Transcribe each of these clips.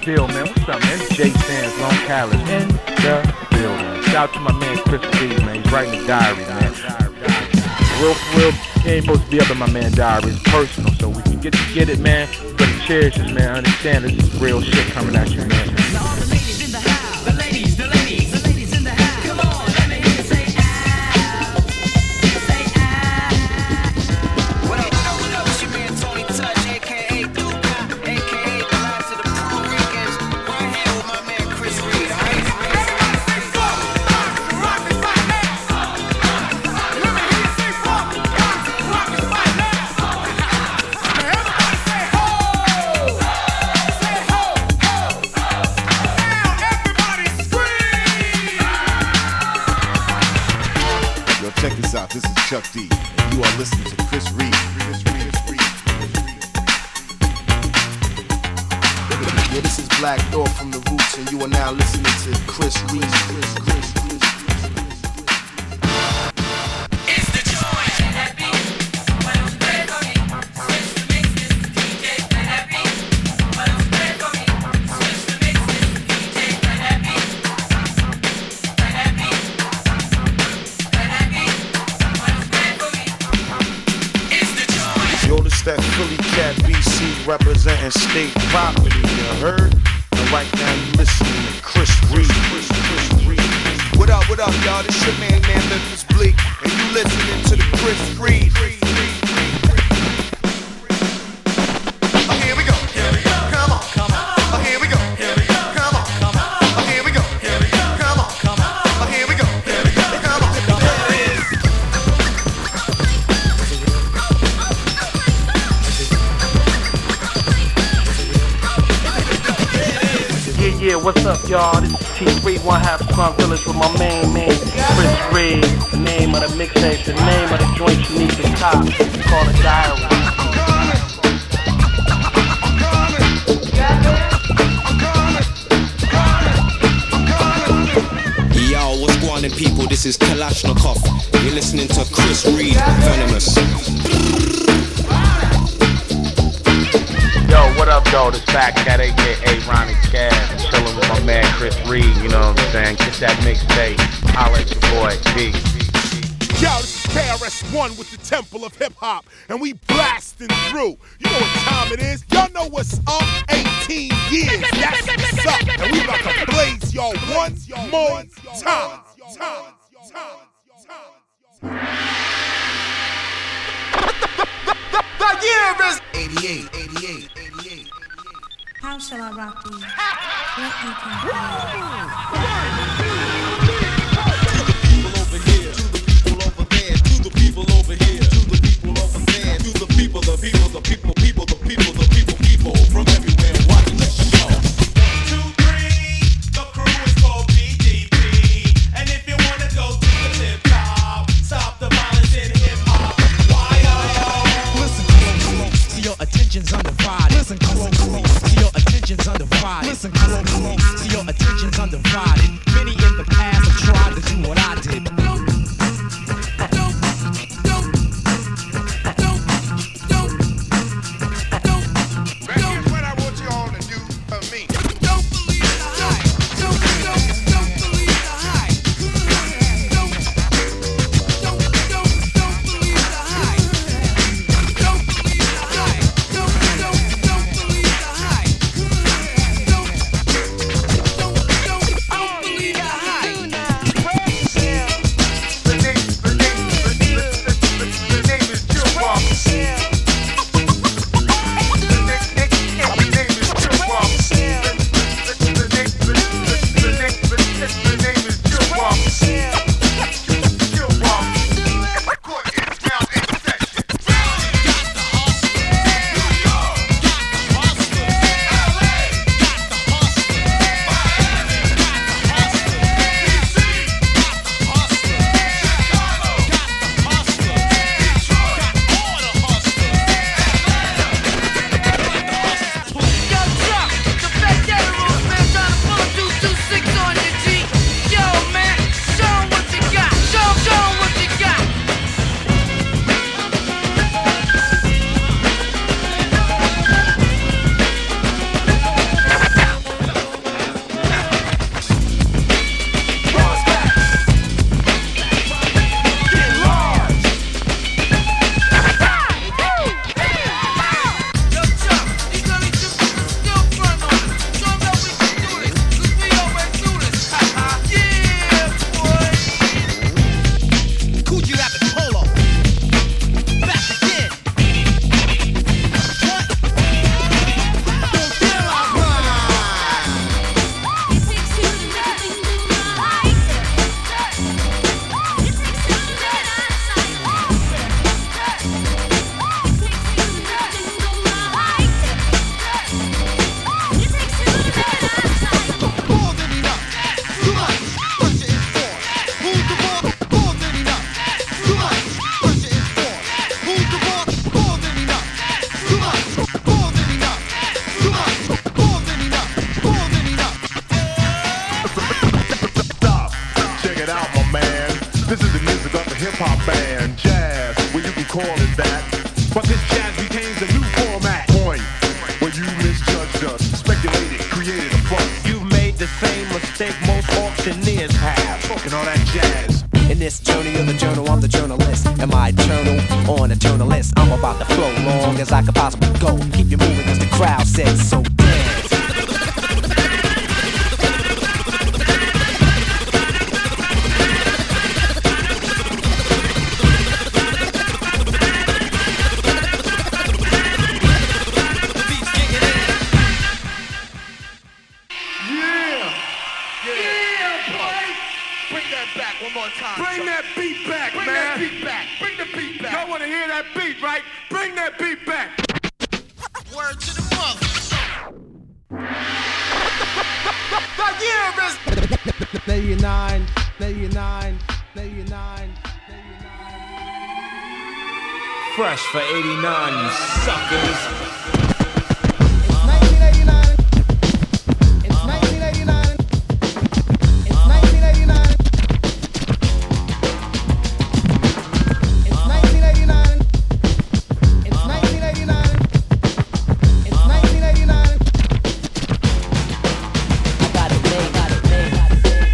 deal, man? What's up, man? It's Jay Sands, Long Callis in the building. Shout out to my man Chris Reed, man. He's writing the diary, man. Real for real, he ain't supposed to be up in my man diary. It's personal, so we can get it, man. You better cherish this, man. Understand this is real shit coming at you, man. This is Chuck D, and you are listening to Chris Reed. Yeah, this is Black Thought from The Roots, and you are now listening to Chris Reed. That Philly Cat BC representing state property, you heard? And right now you listening to Chris Reed. What up, y'all? This your man Memphis Bleak, and you listening to the Chris Reed. Oh, here we go. Come on. Oh, here we go. Come on. Oh, here we go. Come on. Oh, here we go. Come on. Yeah, what's up, y'all? This is T3, one half Slum Village with my main man, Chris Reed. The name of the mixtape, the name of the joint you need to cop. It's called a diary. Yo, what's going on, people? This is Kalashnikov. You're listening to Chris Reed, Venomous. Yo, what up, though? This Fat Cat, a.k.a. Ronnie Cash. Chillin' with my man Chris Reed, you know what I'm saying? Get that mixtape. Holla at your boy, B. Yo, this is KRS-One with the Temple of Hip Hop, and we blasting through. You know what time it is? Y'all know what's up? 18 years, that's what's up. And we about to blaze y'all one more time. The year is 88. How shall I rock these? Let me To the people over here, to the people over there, to the people over there, to the people, the people from everywhere watching the show. 1, 2, 3, the crew is called PDP, and if you wanna go to the hip hop, stop the violence in hip hop. Why listen closely, see your attention's undivided. Listen closely, see your attention's undivided. Listen closely, see your attention's undivided. Many in the past this journey of the journal, I'm the journalist. Am I eternal or an eternalist? I'm about to flow long as I could possibly go. Keep you moving as the crowd says, so dance. Bring that beat back, man. Bring that beat back. Bring the beat back. Y'all want to hear that beat, right? Bring that beat back. Word to the mother. The year is 89, 89, 89. Fresh for 89, you suckers. It's 1989. It's 1989. It's 1989. It's 1989. It's 1989. It's 1989. I got it made, got it made, got it made.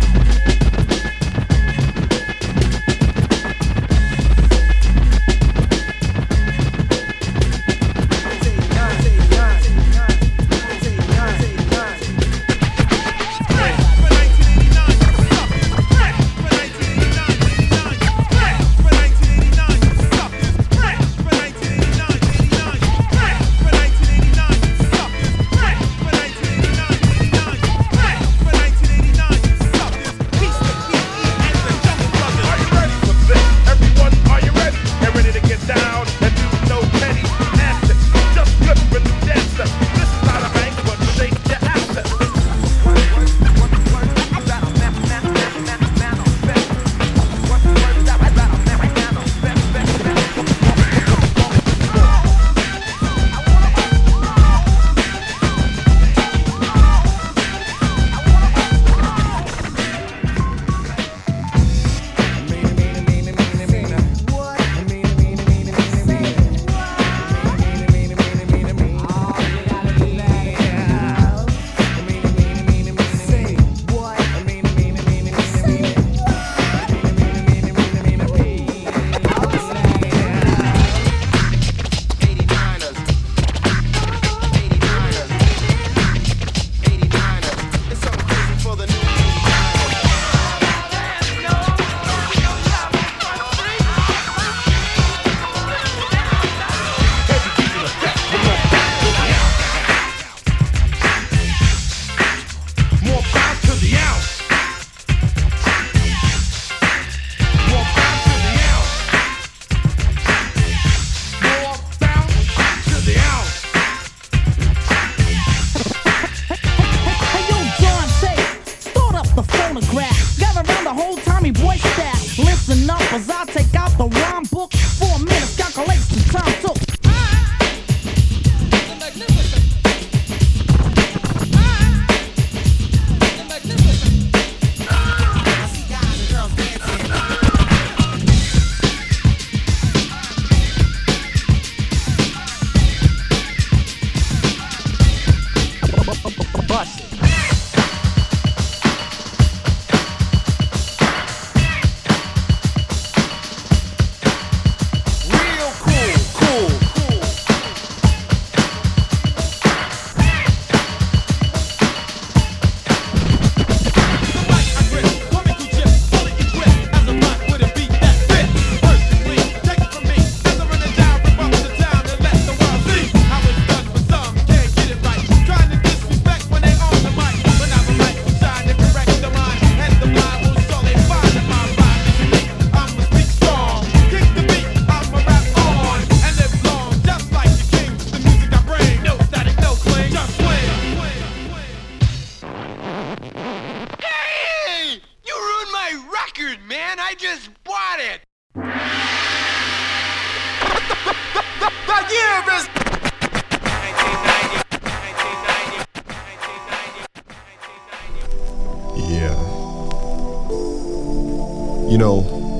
You know,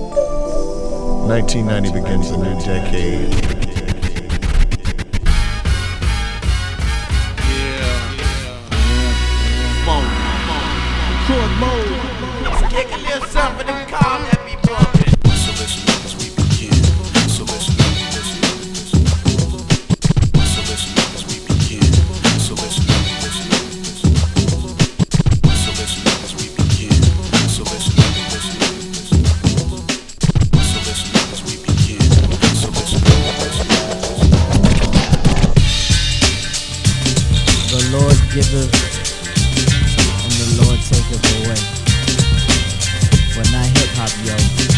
1990 begins a new decade. Kick a little something and call that be bumping. giveth and the Lord taketh away. But not hip hop, yo.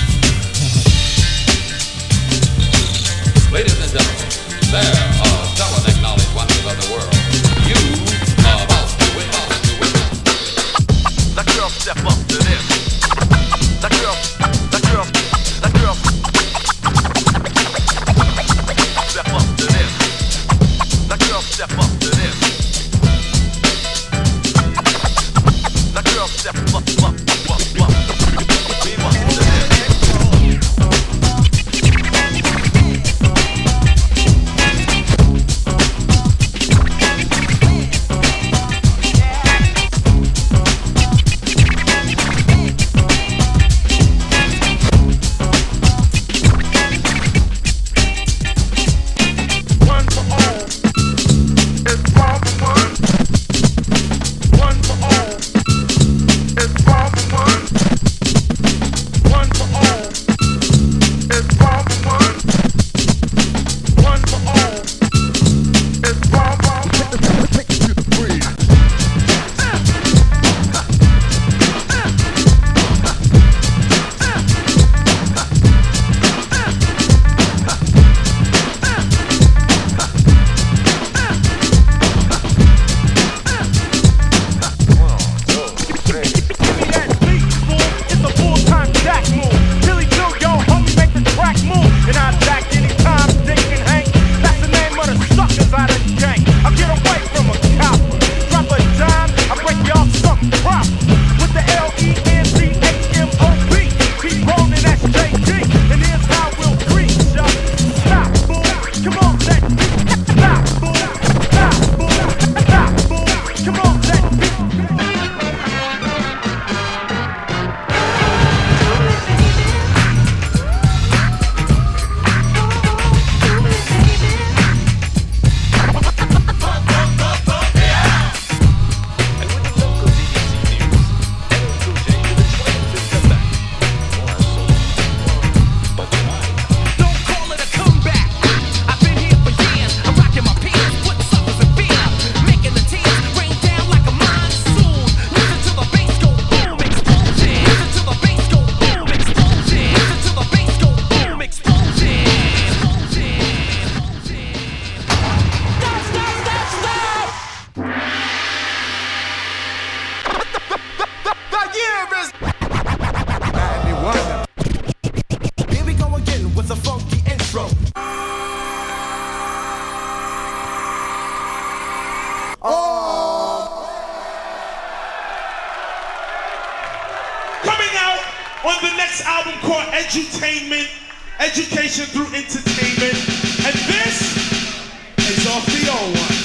Ladies and gentlemen, there are some unacknowledged wonders of the world. You are about to witness. That girl step up to this. That girl step up to this. That girl step up to this. That girl step up. We want to this. on the next album called Edutainment, Education Through Entertainment. And this is off the old one.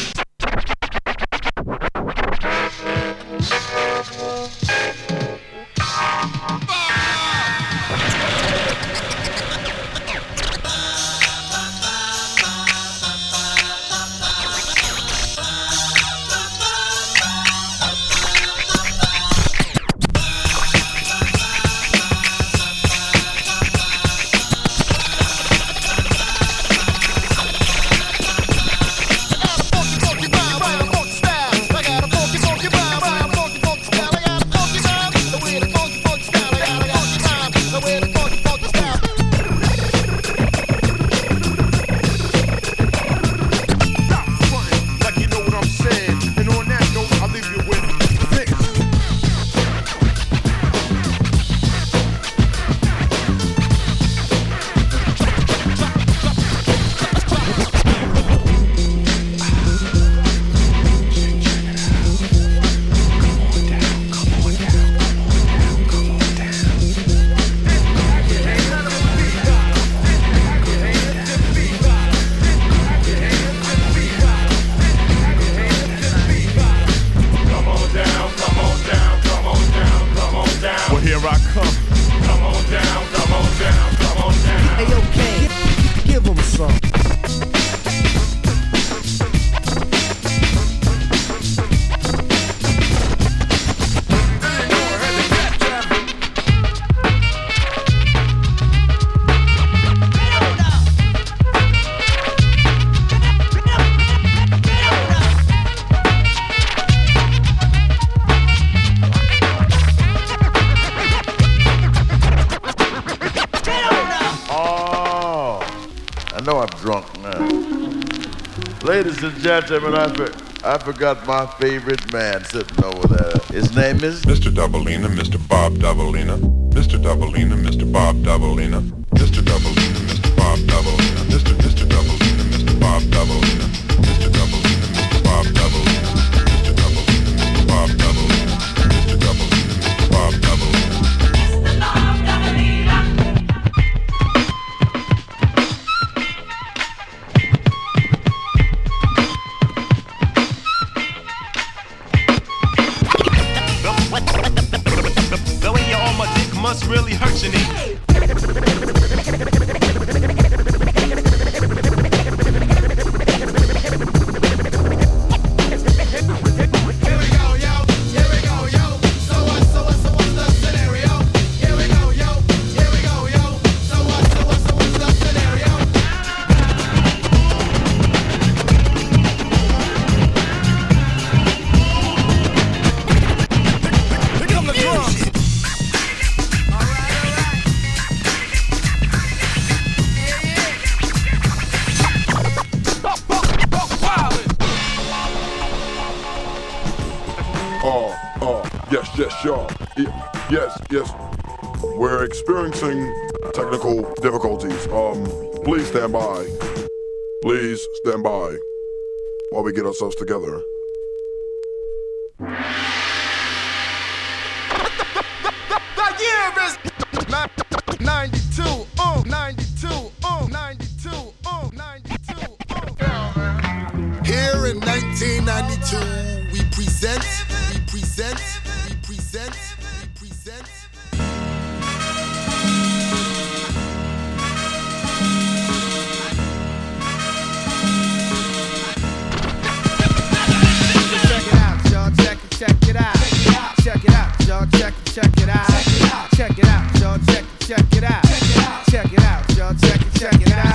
Ladies and gentlemen, I forgot my favorite man sitting over there. His name is Mr. Doubleina, Mr. Bob Doubleina. Mr. Doubleina, Mr. Bob Doubleina. Mr. Doubleina, Mr. Bob Doubleina. Mr. Doubleina, Mr. Bob Doubleina. Mr. Doubleina, Mr. Bob Doubleina. Mr. Doubleina, Mr. Bob Doubleina. Mr. Doubleina, Mr. Bob Doubleina. The way you're on my dick must really hurt your knee. Yes, y'all. Yes. We're experiencing technical difficulties. Please stand by. Please stand by while we get ourselves together. The year is 92, 92, 92, 92. Here in 1992, we present. Check it out, y'all. Check it out, y'all. Check it out. Check it out, y'all. Check it out. Check it out, y'all. Check it out.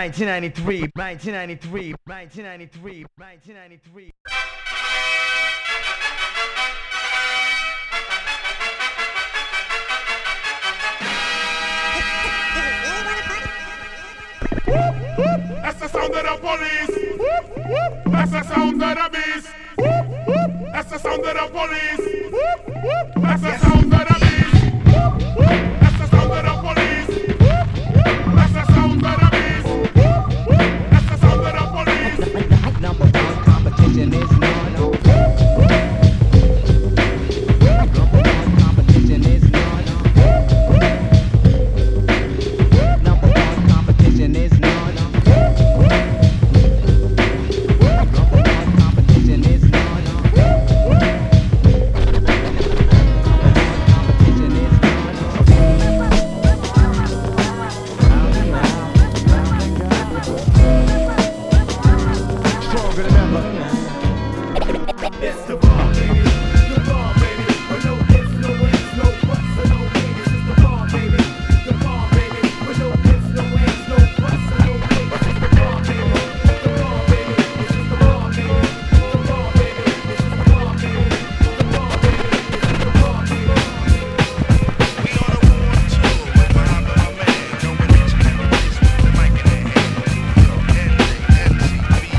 1993, 1993, 1993, 1993. That's the sound of the police. That's the sound of the beast. That's the sound of the police. That's the sound of the beast. That's the sound of the police. That's the sound of the beast. That's the sound of the police. Number one competition is no. Number one competition is no. Number one competition is no. It's the bomb, baby. The bomb, baby. With no ifs, no ands, no buts, or no maybes. It's the bomb, baby. The bomb, baby. With no ifs, no ands, no buts, or no maybes. It's the bomb, baby. The bomb, baby. It's just the bomb, baby. The bomb, baby. It's just the bomb, baby. The bomb, baby. It's just the bomb, baby. We on a war tour with my man, going each and every place with the mic in their hand. NCB.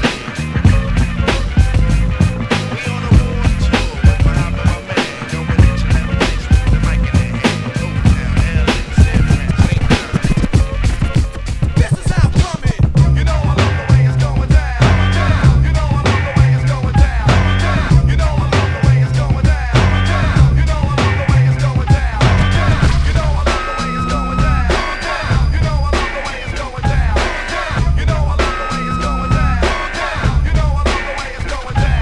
We on a war tour with my man, going each and every place with the mic in their hand. Oaktown, LA, San Francisco. This is how I'm coming. You know I love the way it's going down. You know I love the way it's going down. You know I love the way it's going down. You know I love the way it's going down. You know I love the way it's going down. You know I love the way it's going down. You know I love the way it's going down. You know I love the way it's going down.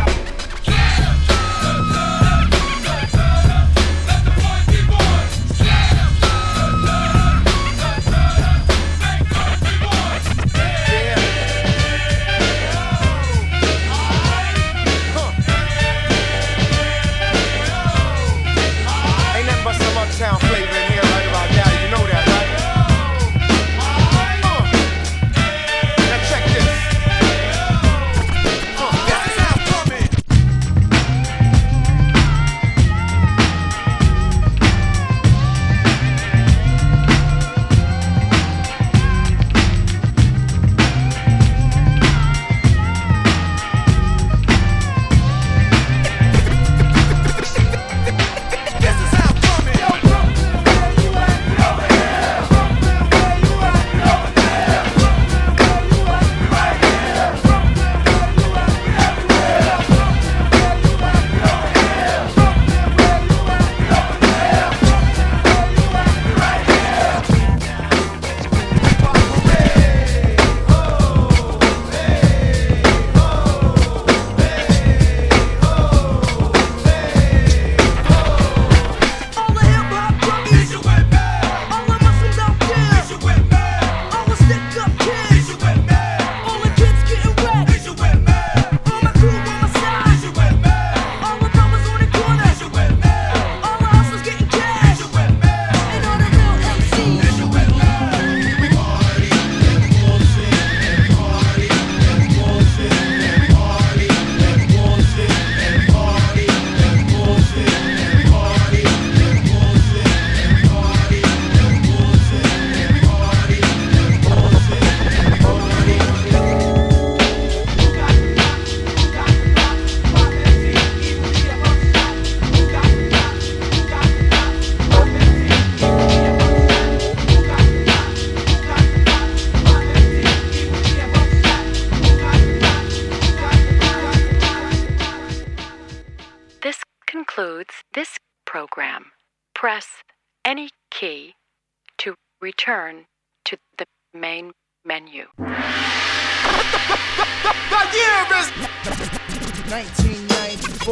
Ain't nothing but some uptown flavor in here right about now. You know that, right? Now check this. This is how I'm coming. This is how I'm coming. All the hip hop cronies, is you with me? All the muscles out there, is you with me? All the stick up kids, is you with me? All the kids getting wet, is you with me? All my crew on my side, is you with me? All the brothers on the corner, is you with me? All the hustlers getting cash, is you with me? And all the real MCs, is you with me? We party, bullshit, party, bullshit, party, bullshit, party, bullshit, party, This concludes this program. Press any key to return to the main menu. The year is 1994,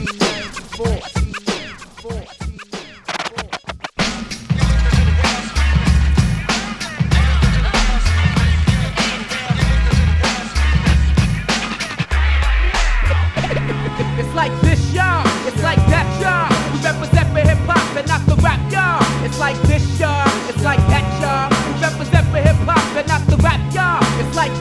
1994. It's like this, y'all. It's like that, y'all. We represent for hip hop and not the rap, y'all. It's like this, y'all. It's like that, y'all. We represent for hip hop and not the rap, y'all. It's like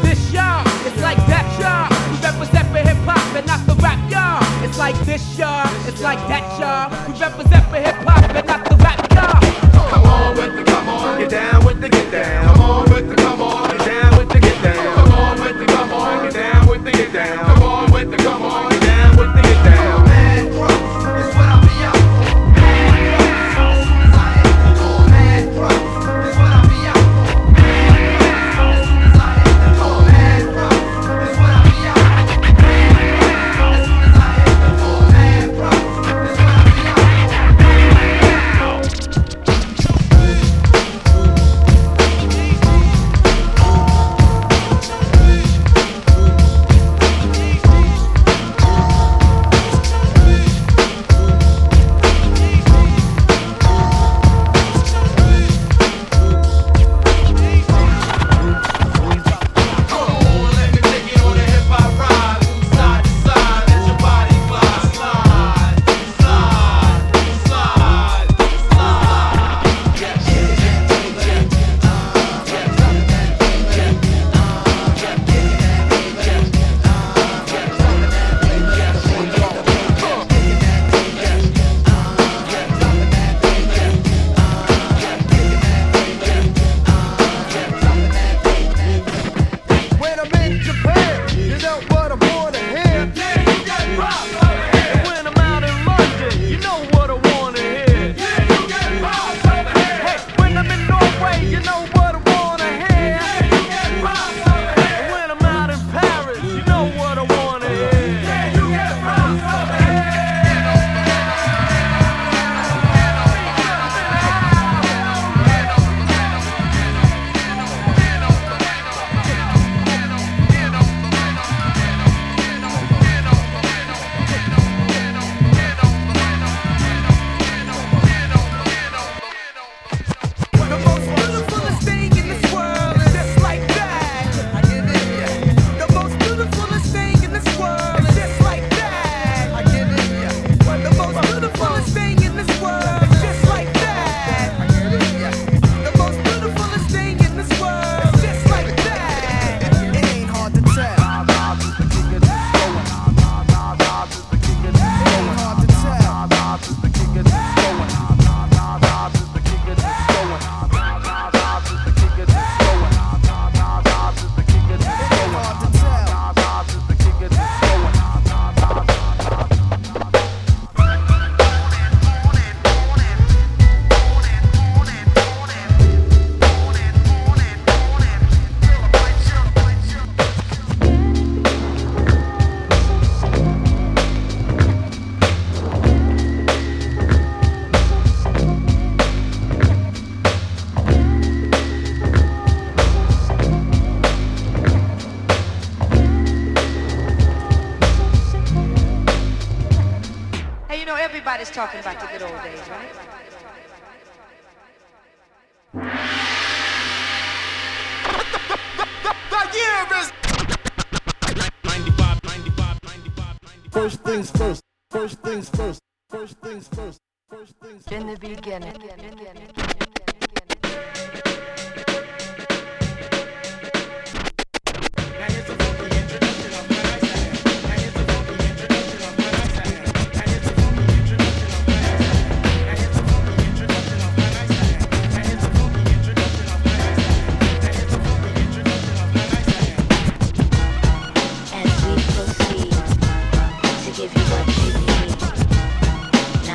y'all. It's like this, y'all. It's like that, y'all. We represent for hip hop and not the rap, y'all. Come on with the come on, get down with the get down. Come on with the come on, get down with the get down. Come on with the come on, get down with the get down. Come on with the come on, get down with the get down. Man, drugs is what I be out for. Man, drugs as soon as I hit the door. Man, drugs is what I be out for. Man, drugs as soon as I hit the door. Man, drugs is what I be out for. Man, drugs as soon as I hit the door. Man, drugs is what I be out for. When I'm in Japan, you know what I wanna hear. Yeah, you get rocked over here. And when I'm out in London, you know what I wanna hear. Yeah, you get rocked over here. Hey, when I'm in Norway, you know what I wanna hear. Yeah, you get rocked over here. And when I'm out in Paris, you know what I wanna hear. Yeah, you get rocked over here. The most beautifulest thing in this world is just like that. I give it, yeah. The most beautifulest thing in this world is just like that. I give it, yeah. The most beautifulest thing in this world is just like that. I give it, yeah. The most beautifulest thing in this world is just like that. It ain't hard to tell. It ain't hard to tell. Hey, you know, everybody's talking about the good old days, right? The year is 95. First things first. First things first. First things first. First things first. In the beginning. As we proceed to give you what you need. Now,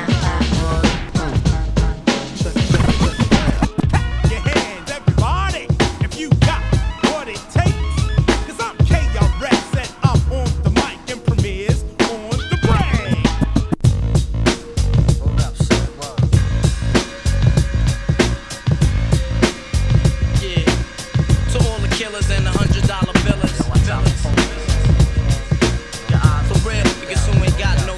your hands, everybody, if you got what it takes. 'Cause I'm KRS and I'm on the mic and premieres on the brain. Hold up, son. Yeah, to all the killers and the $100 billers. For real, because who ain't got no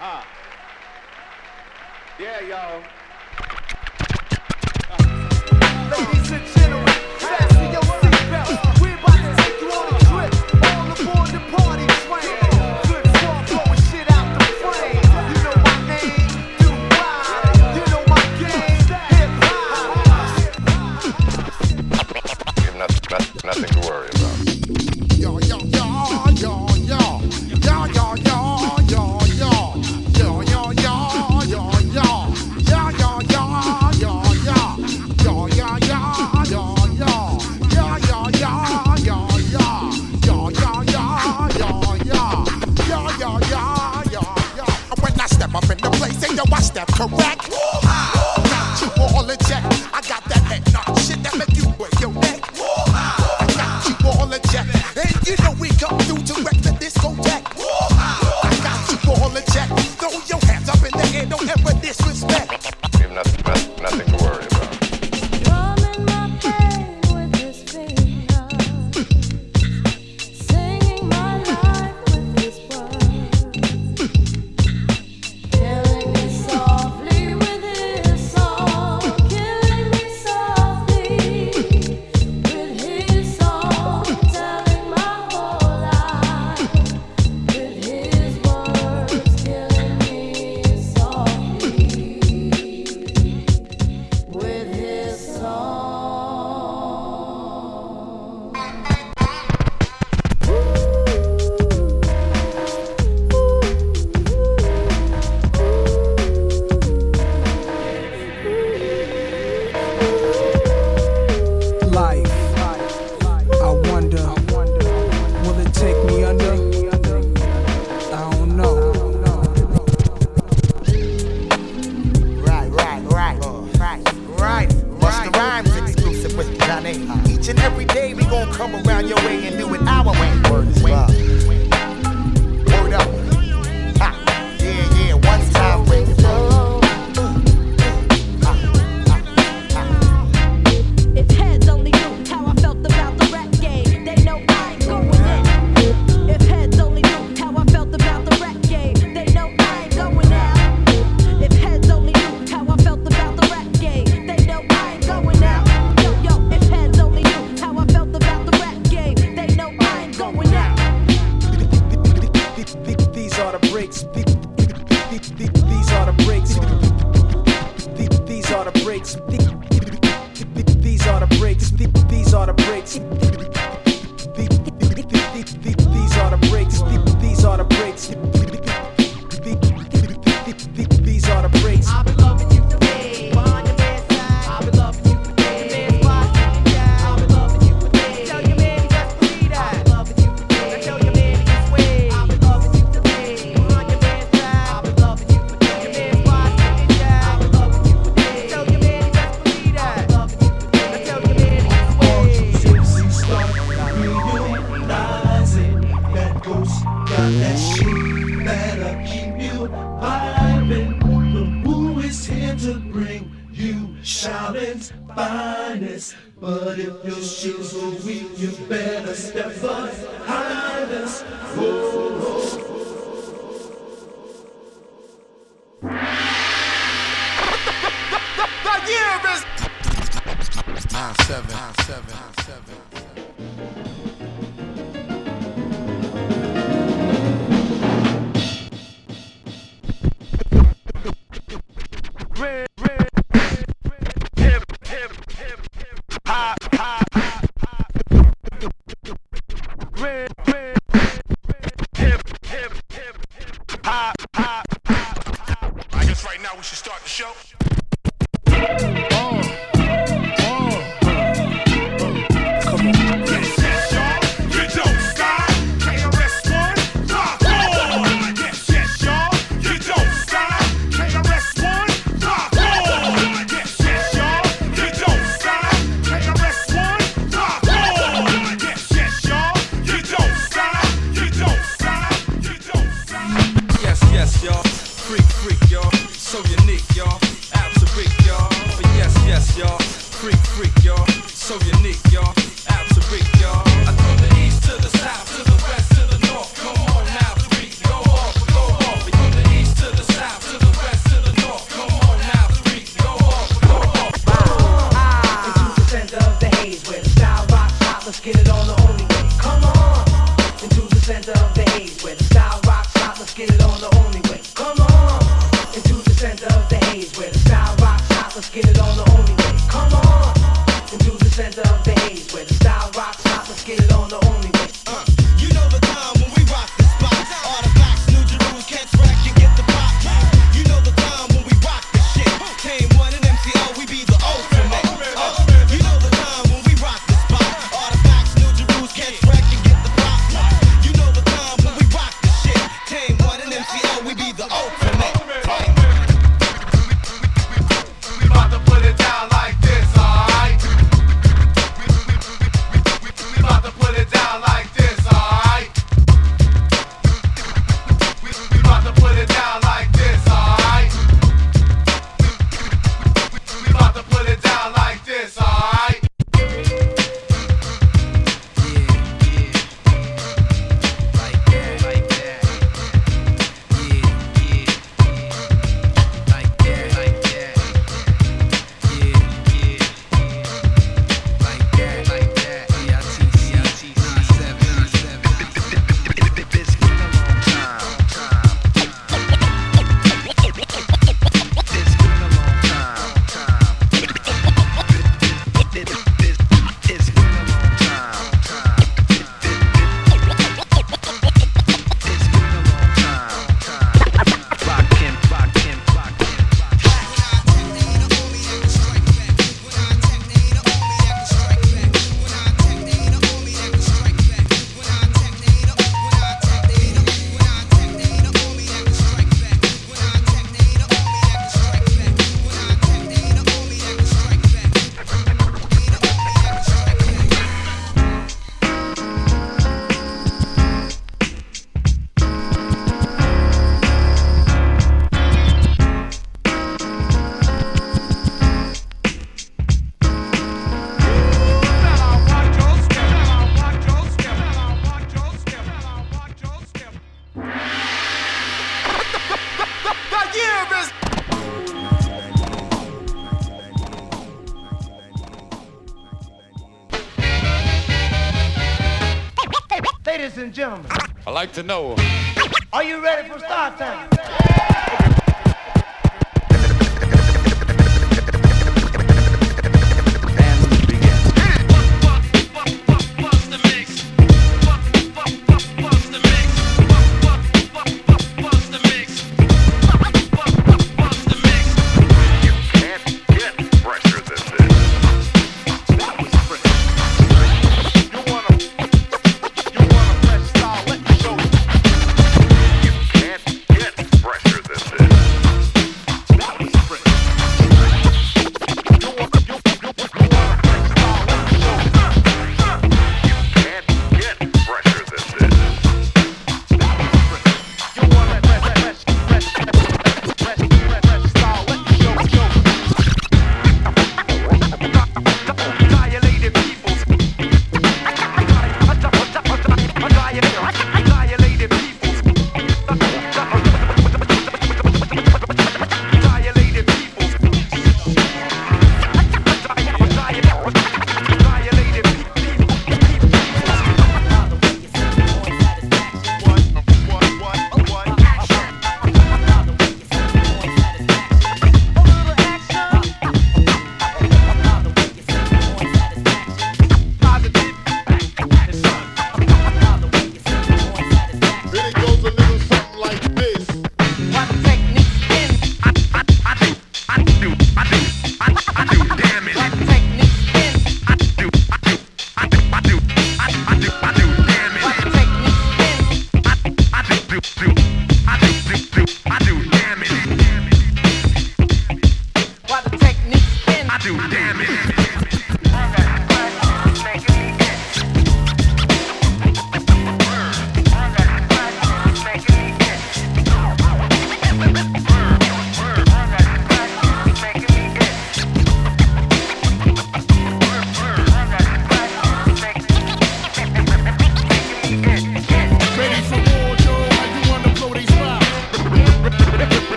Yeah, y'all. Ladies and gentlemen, fasten your seatbelts. We're about to take you on a trip. All aboard the party train. Good talk, blowing shit out the frame. You know my name, do wild. You know my game, hip hop. You have nothing to worry about. Yo, yo, yo, yo, yo. Yo, yo, yo, yo, yo. Yo, yo, yo, yo, yo. Yo, yo, yo, yo, yo. Yo, yo, yo, yo, yo. Yo, yo, yo, yo, yo. Yo, yo, yo, yo, yo. Yo, yo, yo, yo, yo. When I step up in the place, and yo, I step correct. Got you all in check. I got that head knock shit that make you break your neck. I got you all in check. And you know we come through to wreck the discotheque. I got you all in check. Throw your hands up in the air, don't ever disrespect. You have nothing to worry about. Drumming my pain with his fingers, singing my life with his words, killing me softly with his song, killing me softly with his song, telling my whole life with his words, killing me softly with his song. Life, I wonder, will it take me under? I don't know. Right. Busta Rhymes exclusive with Johnny. Each and every day we gon' come around your way and do it our way. Word is love. Word up. Ha. Yeah, one time break it, bro. If heads only knew how I felt about the rap game, they know I ain't going in. If heads only knew how I felt about the rap game, they know I ain't going out. If heads only knew how I felt about the rap game, they know I ain't going out. Yo, if heads only knew how I felt about the rap game, they know I ain't going out. These are the breaks. These are the breaks. These are the breaks. These are the breaks. These are the breaks. These are the breaks. These are the breaks. These are the breaks. I've been loving you today. Behind your bedside. I've been loving you today. Man's watching you down. I've been loving you today. Tell your man he just believe that. I've been loving you today. Now tell your man he can sway. I've been loving you today. Behind your bedside. I've been loving you today. Your man's watching you down. I've been loving you today. Tell your man he just believe that. I've been loving you today. Now tell your man he can sway. Start realizing that ghost got that shit that'll keep you vibing. The woo is here to bring you shouting's finest. But if your shoes are weak, you better step behind us. Whoa. The year is 9-7. I guess right now we should start the show. Yes, y'all. Freak, y'all. So unique, y'all. Absolute, y'all. But yes, y'all. Freak, y'all. So unique, y'all. Absolute, y'all. I from the east to the south, to the west, to the north. Come on now, freak. Go off. From the east to the on the only way. Come on, into the center of the haze where the style rock shot. Let's get it on the only way. Come on, into the center of the haze where the style rock shot. Let's get it on the only way. You know the time when we rock the spot. Artifacts, New Jerusalem, catch wreck and get the pop. You know the time when we rock the shit. Tame One and MCL, we be the ultimate. You know the time when we rock the spot. Artifacts, New Jerusalem, catch wreck and get the pop. You know the time when we rock the shit. Tame One and MCL, we be the ultimate. We about to put it down like this, alright? We about to put it down like this, alright? We about to put it down like this, alright? We about to put it down like this, alright? Ladies and gentlemen, I'd like to know. are you ready for start time?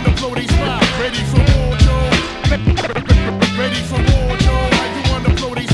Ready for war, Joe? How you wanna blow these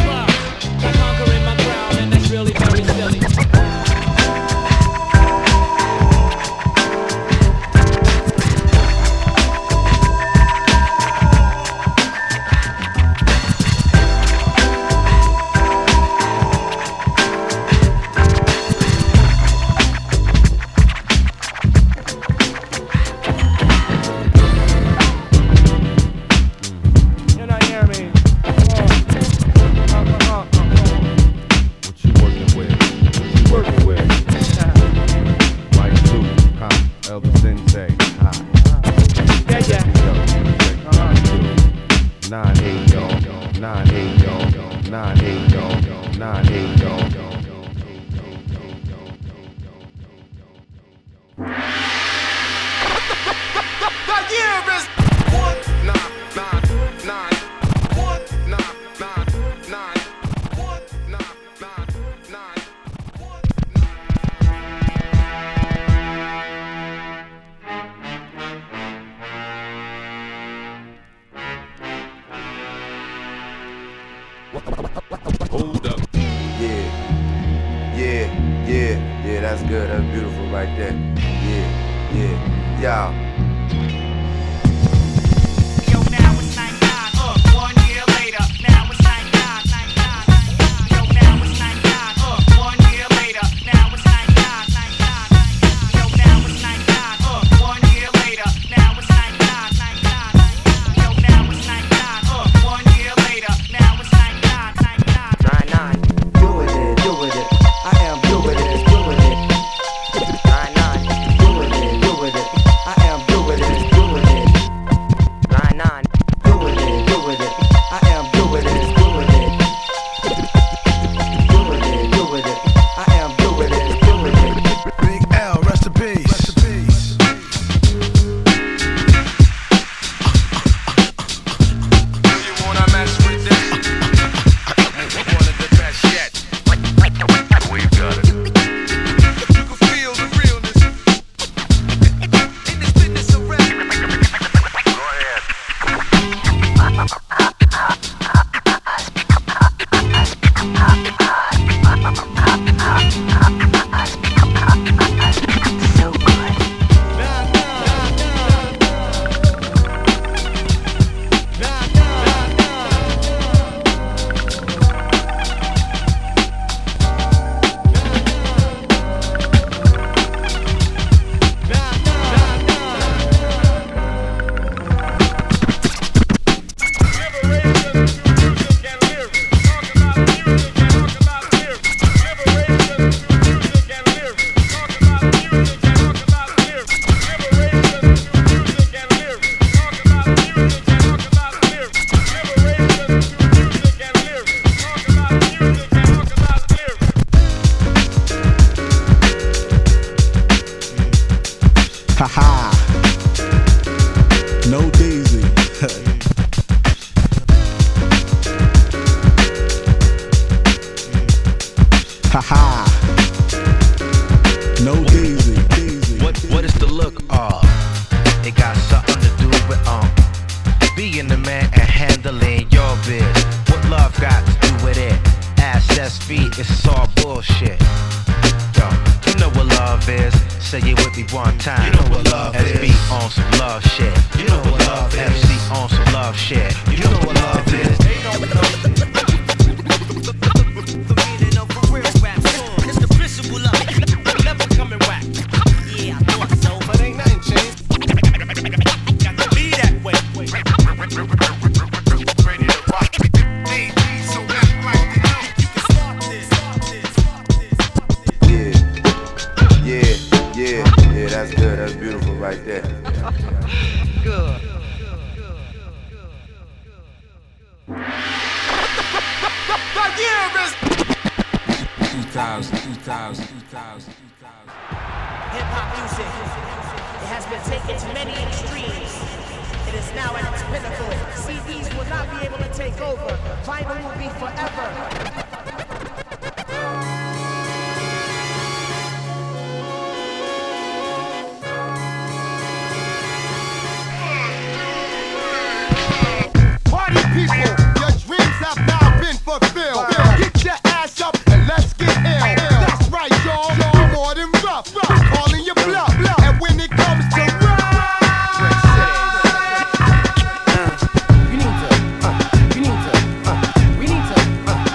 9-8, dog. 9-8, dog. The year is 1999. 1999. 1999. Hold up. Yeah, that's good. That's beautiful right there. Yeah. Yo, now it's 99, 1 year later. Now it's 99, 99. Yo, now it's 99, 1 year later. Now it's 99, 99. Yo, now it's 99, 1 year later. Now it's 99, 99. Yo, now it's 99, 1 year later. Now it's 99, 99. 99, doing it. I am doing it. 99, doing it. I am doing it. 99, doing it. I am doing it. I am doing it. Big L, rest in peace. You wanna mess with this? One of the best yet. We got it. You can feel the realness. In this business of rap. Go ahead. So good. Haha. No Daisy. Haha. No Daisy. What is the look of? It got something to do with being the man and handling your biz. What love got to do with it? Assets, feet, it's all bullshit. Yo, you know what love is. Say it with me one time. You know what love SB is. on some love shit. You know what love is. FC on some love shit. You know what love is. It's the principle of it. Never coming back. Yeah, I thought so, but ain't nothing changed. Got to be that way. Ready to rock. So act like you know you can start this. Yeah, that's good. That's beautiful right there. Good. The year is 2000. Hip-hop music, it has been taken to many extremes. It is now at its pinnacle. CDs will not be able to take over. Vinyl will be forever. party people. Your dreams have now been fulfilled. Get your ass up and let's get ill. That's right, y'all. You're more than rough. We're calling your bluff. And when it comes to we need to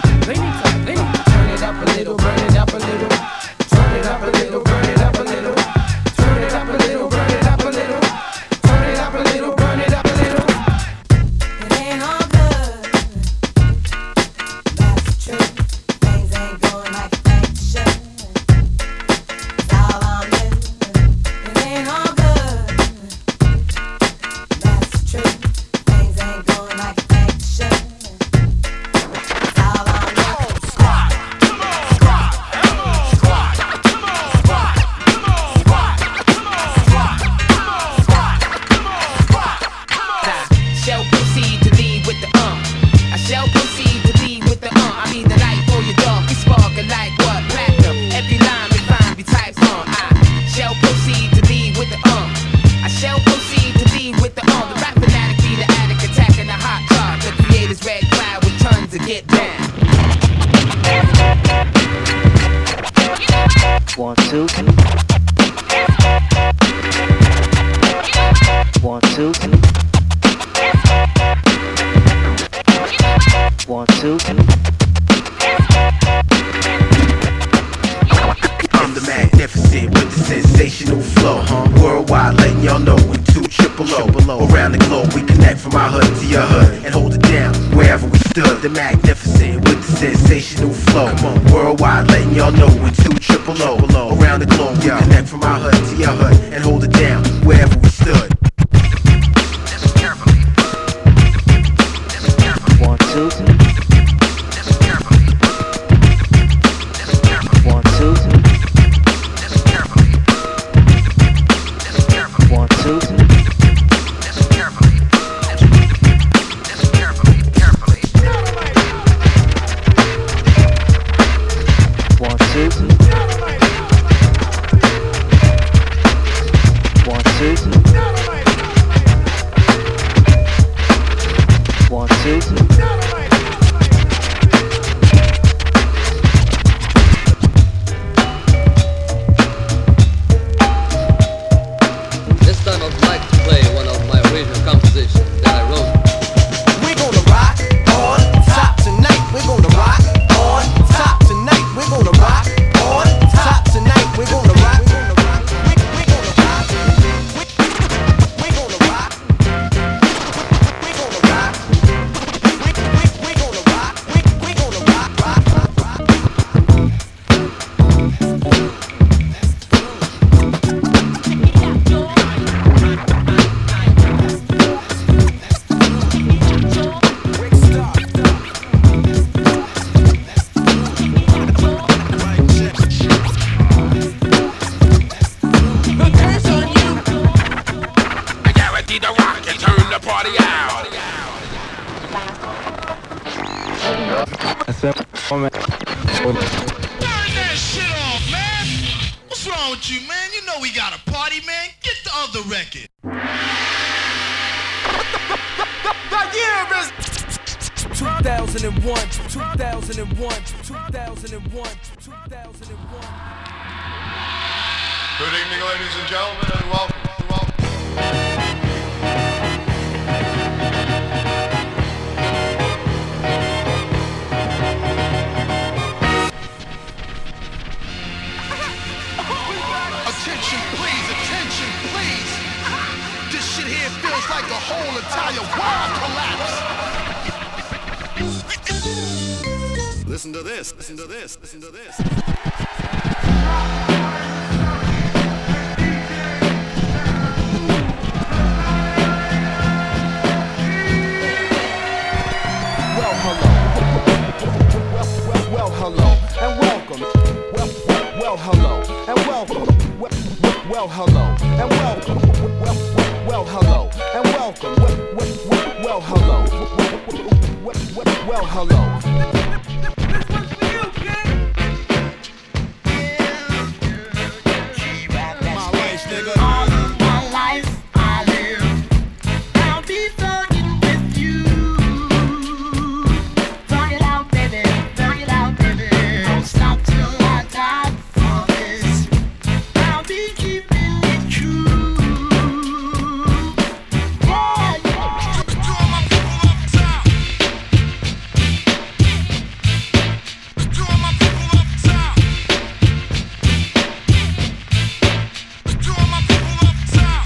two. 1, 2. 1, 2. I'm the magnificent with the sensational flow. Worldwide, letting y'all know we 2 triple O. Around the globe, we connect from our hood to your hood and hold it down wherever we stood. The magnificent with the sensational flow. Come on, worldwide, letting y'all know we 2 triple O. Around the globe, we connect from our hood to your hood and hold it down wherever we stood. 1, 2. 1, 2. 1, 2. 1, 2. 1, 2. 1, 2. This time I'd like to play one of my original compositions that I wrote. We're gonna rock on top tonight. We're gonna rock on top tonight. We're gonna rock on top tonight. We're gonna rock. We're gonna rock. We're gonna rock. We're gonna rock. We're gonna rock. We're gonna rock. We're gonna rock. I guarantee the rock and turn the party out. Turn that shit off, man. What's wrong with you, man? You know we got a party, man. Get the other record. The year is 2001, 2001, 2001, 2001. Good evening, ladies and gentlemen, and welcome. Attention, please. This shit here feels like the whole entire world collapsed. Listen to this. Well, hello, and welcome. Well, hello, and welcome. Well, hello, and welcome. Well, hello, and welcome. Well, hello. Well, hello. This one's for you, kid. My life, nigga. All of my life I live. I'll be thugging with you. Thug it out, baby. Don't stop till I die for this. I'll be keeping it true. Yeah. To all my people up top. To all my people up top. To all my people up top.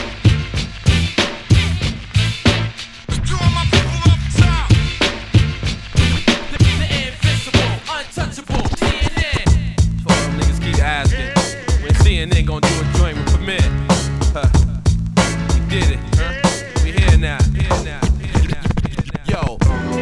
To all my people up top. The invincible, untouchable, CNN. So all them niggas keep asking, when CNN gonna do a joint with Premier? Huh. We did it, huh? We here now. Yo.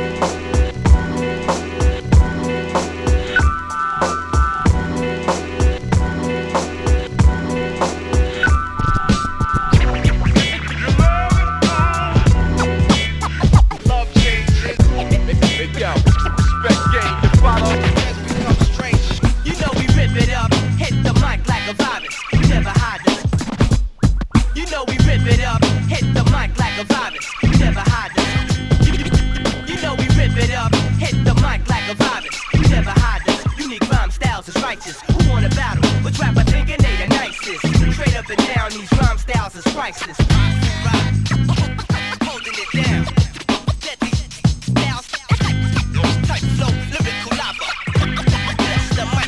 Love changes. Hey, yo, respect game to follow. Has become strange. You know we rip it up, hit the mic like a virus. We never hide this. You know we rip it up, hit the mic like a virus. We never hide this. You know we rip it up, hit the mic like a virus. We never hide this. Unique rhyme styles is righteous. Who wanna battle? Which rapper thinking they the nicest? Straight up and down, these rhyme styles is priceless. Holding it down. Let these styles type flow, lyrical lava. Bless the mic.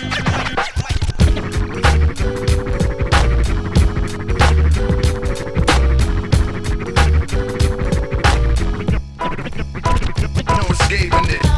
No escaping it.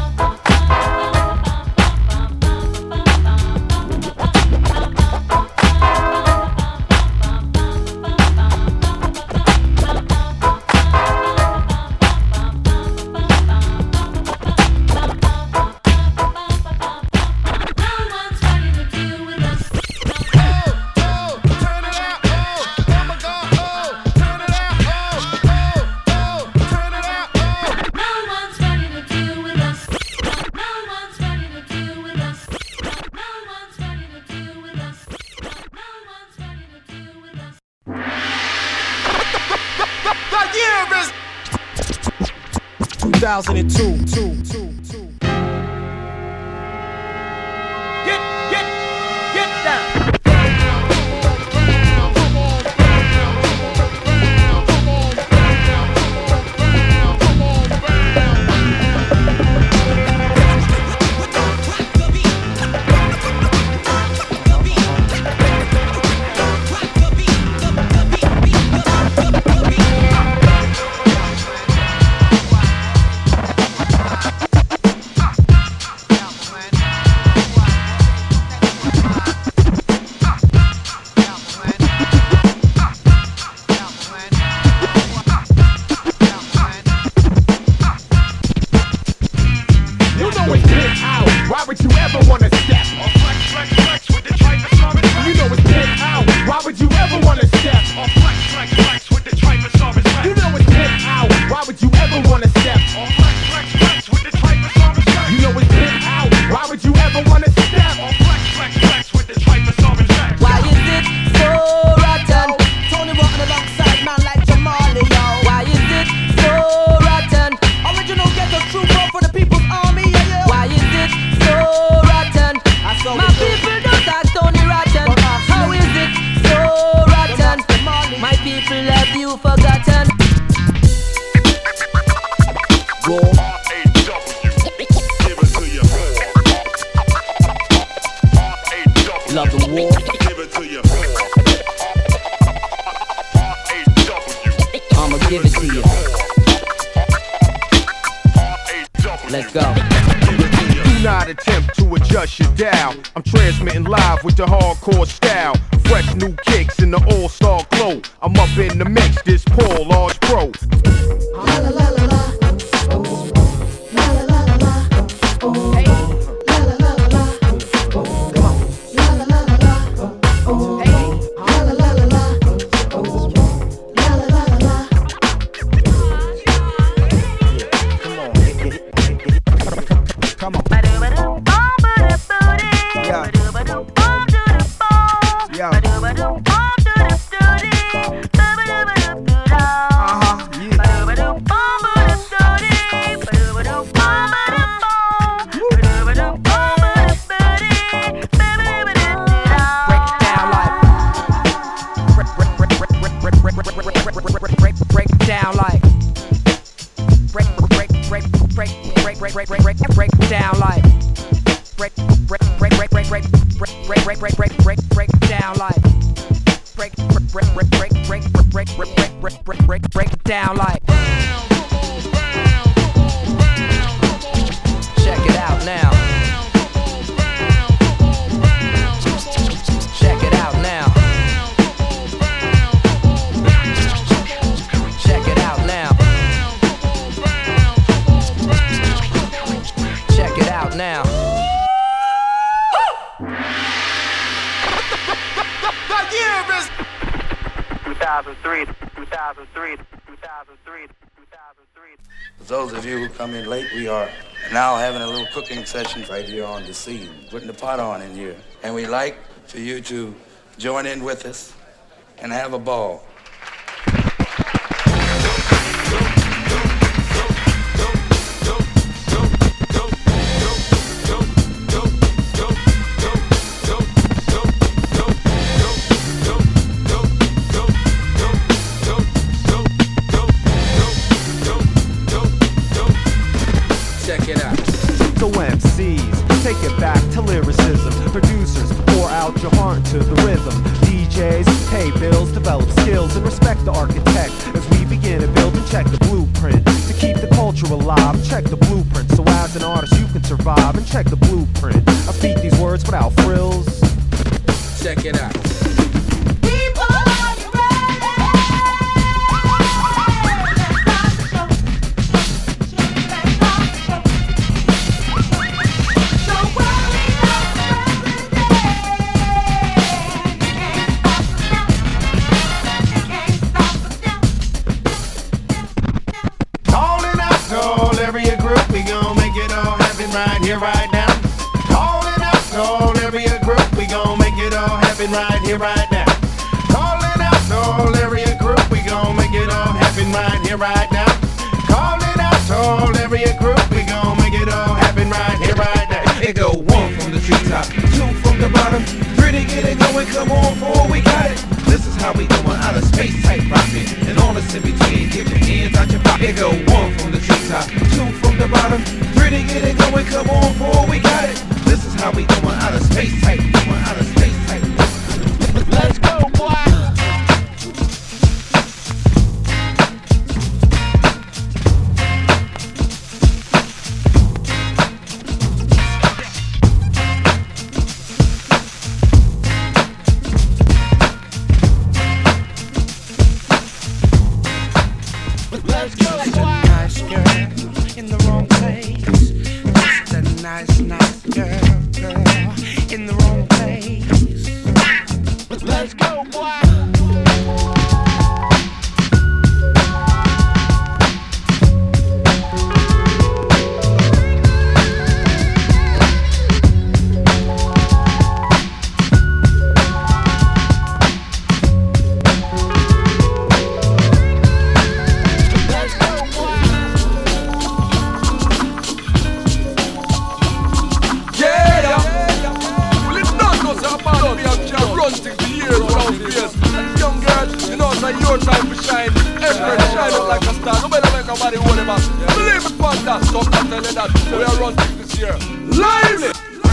The year is 2002. Get down. You know it's pit out. Why would you ever wanna step? Or flex, flex, flex with the tripe of Sorbet. You know it's pit out. Why would you ever wanna step? Or flex, flex, flex with the tripe of Sorbet. You know it's pit out. Why would you ever wanna step? Or flex, flex, flex with the tripe of Sorbet. You know it's pit out. Why would you ever wanna step? Or flex, flex, flex with the tripe of Sorbet. Why is it so rotten? Tony walking alongside man like Jamali, yo. Why is it so rotten? Original ghetto trooper for the people's army, yeah, yeah. Why is it so rotten? My people don't talk Tony rotten. How is it so rotten? My people have you forgotten. Love the war. I'ma give it to you. Let's go. Do not attempt to adjust your dial. I'm transmitting live with the hardcore style. Fresh new kicks in the all-star glow. I'm up in the mix, this Paul Large Pro. Now. 2003. For those of you who come in late, we are now having a little cooking session right here on the scene, putting the pot on in here. And we like for you to join in with us and have a ball. back to lyricism. Producers, pour out your heart into the rhythm. DJs, pay bills, develop skills, and respect the architect as we begin to build and check the blueprint. To keep the culture alive, check the blueprint. So as an artist you can survive and check the blueprint. I speak these words without frills. Check it out. Right here, right now. Calling out to all area group, we gon' make it all happen right here, right now. Calling out to all area group, we gon' make it all happen right here, right now. Calling out to all area group, we gon' make it all happen right here, right now. It go 1 from the treetop, 2 from the bottom, 3 to get it going, come on, 4, we got it. This is how we doing out of space type rockin'. And all that's in between, get your hands out your pocket. It go 1 from the treetop, 2 from the bottom, 3 to get it going, come on, 4, we got it. This is how we doing out of space type, doing out of space type. Let's go, boy. Let's go, boy. Nice girl in the wrong place. Just a nice girl in the wrong place. Let's go, boy. Your time to shine, everybody shine up like a star. No matter make nobody worry about. Believe it, on that. Stop telling that. We are running this year. Lively.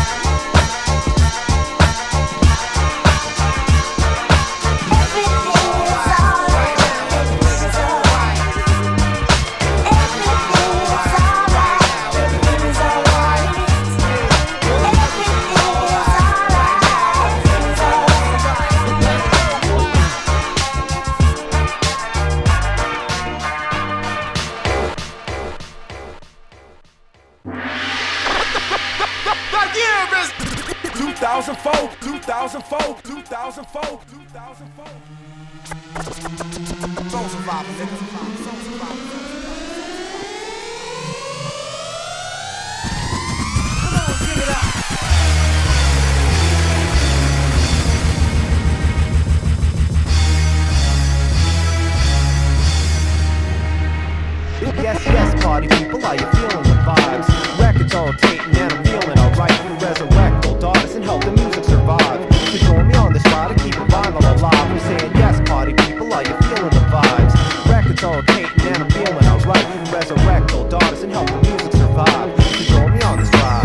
Yes, party people, are you feeling the vibes? Records are rotating and I'm feeling alright. We resurrect old artists and help the music survive. So join me on this ride and keep a vinyl alive. We're saying yes, party people, are you feeling the vibes? Records are rotating and I'm feeling alright. We resurrect old artists and help the music survive. So join me on this ride.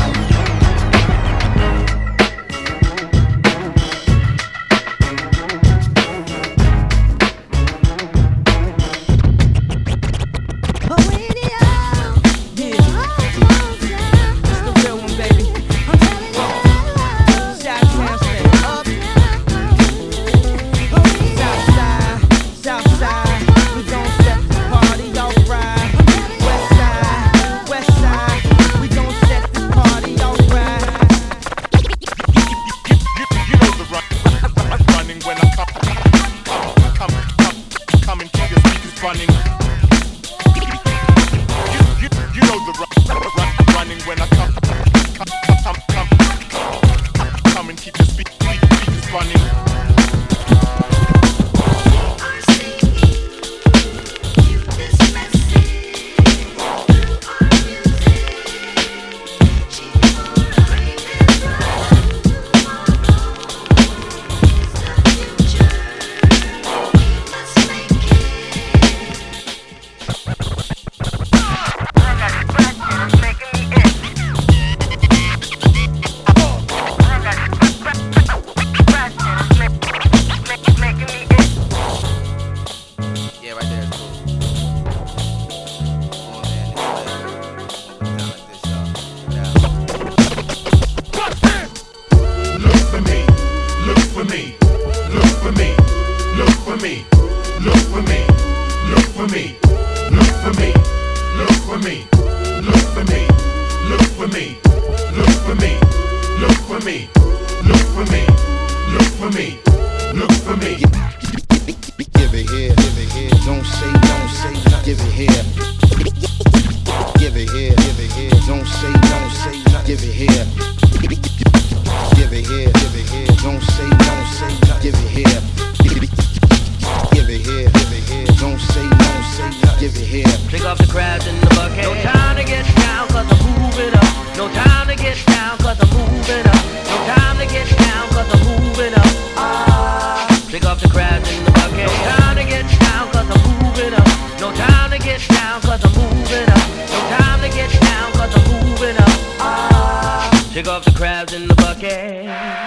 for me, look for me, look for me, look for me. Give it here, don't say nothing, give it here. Give it here, don't say nothing, give it here. Give it here, don't say nothing, give it here. Give it here, don't say nothing, give it here. Pick up the crowds in the bucket. No time to get down, cause I'm moving up. No time to get down, cause I'm moving up. No time to get down, cause I'm moving up. Pick up the crowds in the bucket. No time to get down, cause I'm moving up. No time to get down, cause I'm moving up. No time to get down, cause I'm moving up. Pick up the crowds in the bucket.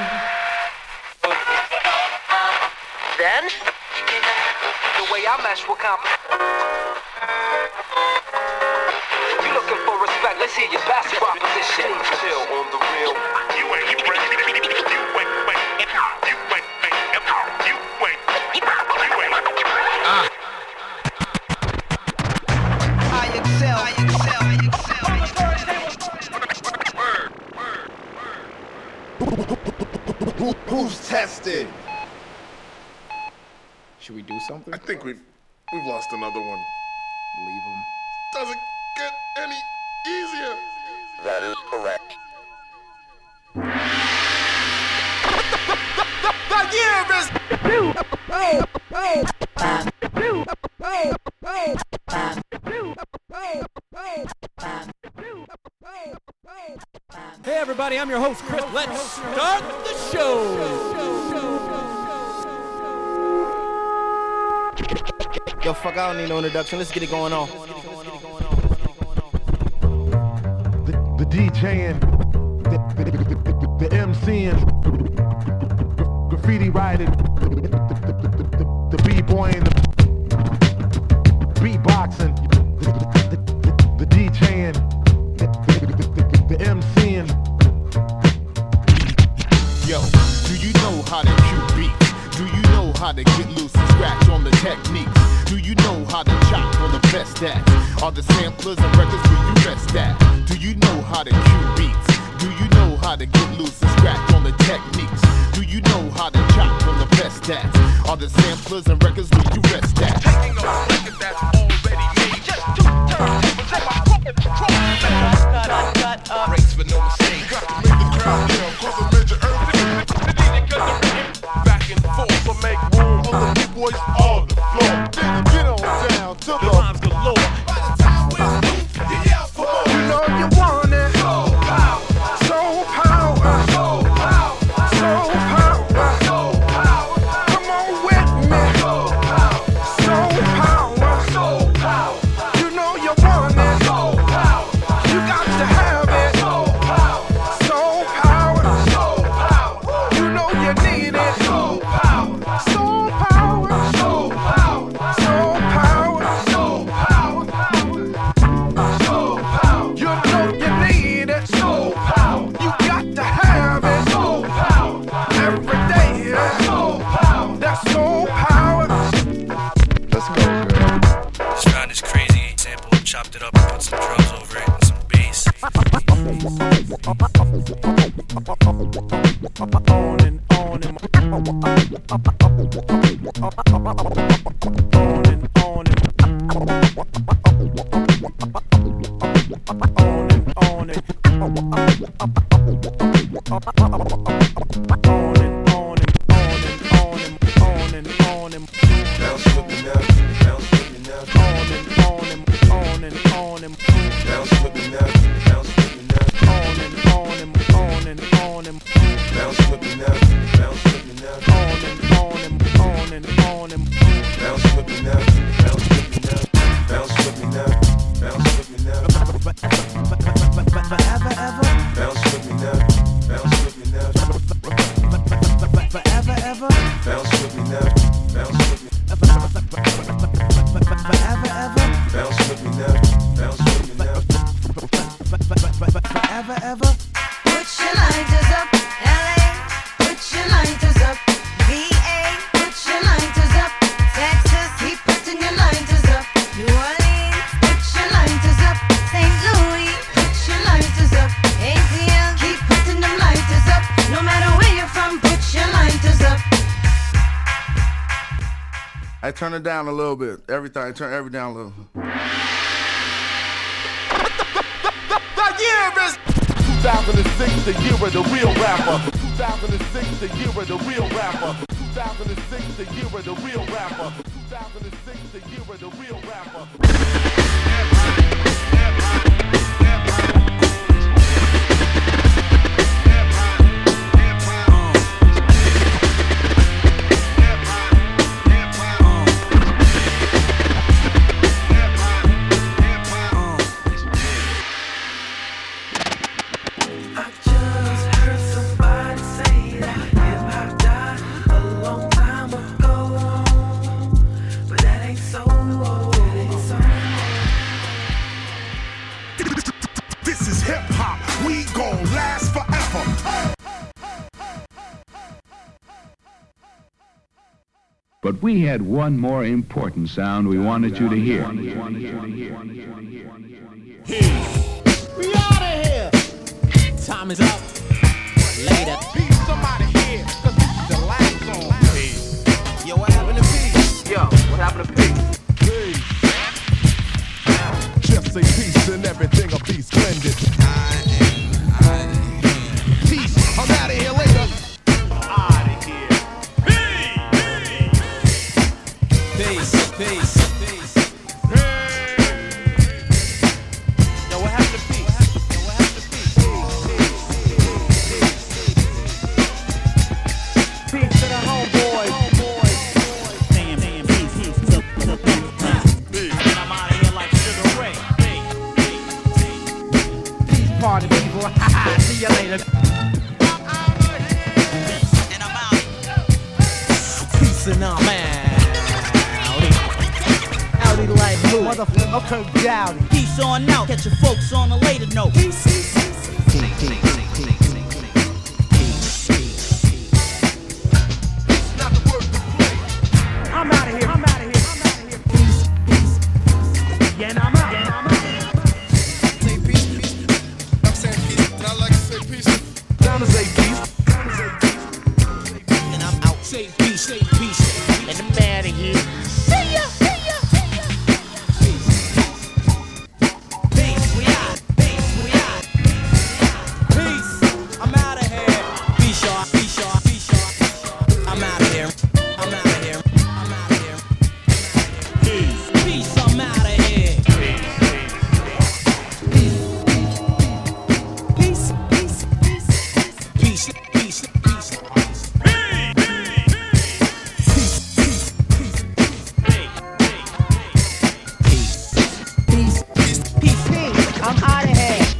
Then, the way I mesh with you looking for respect, let's hear your best proposition. Chill on the real. You ain't ready. I excel. Who's tested? Should we do something? I think we've lost another one. Leave him. Doesn't get any easier. That is correct. The year is Hey everybody, I'm your host Chris. Let's start the show. Yo, fuck, I don't need no introduction. Let's get it going on. The DJing, the MCing, graffiti writing, the B-boying, the beatboxing, the DJing, the MCing. Yo, do you know how to cue beats? Do you know how to get loose and scratch on the techniques? Do you know how to chop on the best acts? Are the samplers and records where you rest at? Do you know how to cue beats? Do you know how to get loose and scratch on the techniques? Do you know how to chop on the best acts? Are the samplers and records where you rest at? Taking a record that's already made. Just two turntables in my cut up. Breaks for no mistake. Got to make the crowd yell, cause the major urban. Back and forth to make room for the big boys on the floor. Then get on down to the rhymes galore. By the time we're through, you yell for more. You know you want it. Soul power. Soul power. Soul power. Soul power. Soul power. Come on with me. Soul power. Soul power. Soul power. You know you want it. Soul power. You got to have it. Soul power. Soul power. Soul power. You know you need it. Soul power. Soul power. Soul power. Soul power. Soul power. Soul power. You know you need it. Soul power. You got to have it. Soul power. Every day. Soul power. That's soul power. Let's go, girl. This round is crazy. Sample, chopped it up and put some drums over it and some bass. On and on and St. Louis, put your lighters up. ATL, keep putting them lighters up. I turn it down a little bit. Everything, turn everything down a little. The year is 2006, the year of the real rapper. 2006, the year of the real rapper. 2006, the year of the real rapper. 2006, the year of the real rapper. But we had one more important sound we wanted you to hear. We out of here. Time is up. Later. Peace, somebody here, cause this is the last song. Yo, what happened to peace? Yo, what happened to peace? Peace. Just say peace and everything will be splendid. Peace, I'm out of here later. Peace. Yo, what happened to peace? Peace to the homeboys. Damn, peace. And I'm out of here like Sugar Ray. Peace party people. See you later. And I'm out. Peace and I'm out. Like who? Motherfucker Dowdy. Peace on out, catch your folks on a later note. Peace. I'm out of here. Peace. Yeah, and I'm out. Say peace. I'm saying peace. I like to say peace. Down to say peace. And I'm out. Say peace. And I'm out of here. See ya.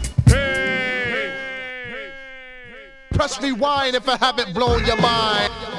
Press rewind if I haven't blown your mind.